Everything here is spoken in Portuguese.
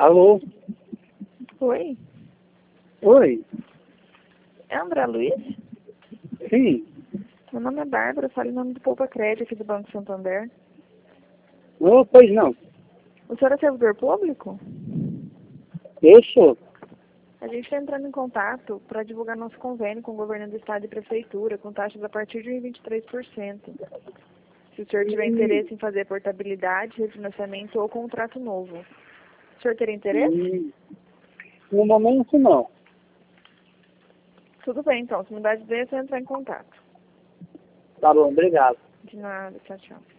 Alô? Oi, Oi? é André Luiz? Sim. Meu nome é Bárbara, falo em nome do Poupa Crédito aqui do Banco Santander. Não, pois não. O senhor é servidor público? Eu sou. A gente está entrando em contato para divulgar nosso convênio com o governo do estado e prefeitura, com taxas a partir de 23%. Se o senhor tiver interesse em fazer portabilidade, refinanciamento ou contrato novo. O senhor teria interesse? No momento, não. Tudo bem, então. Se mudar de ideia, é só entrar em contato. Tá bom, obrigado. De nada, tchau, tchau.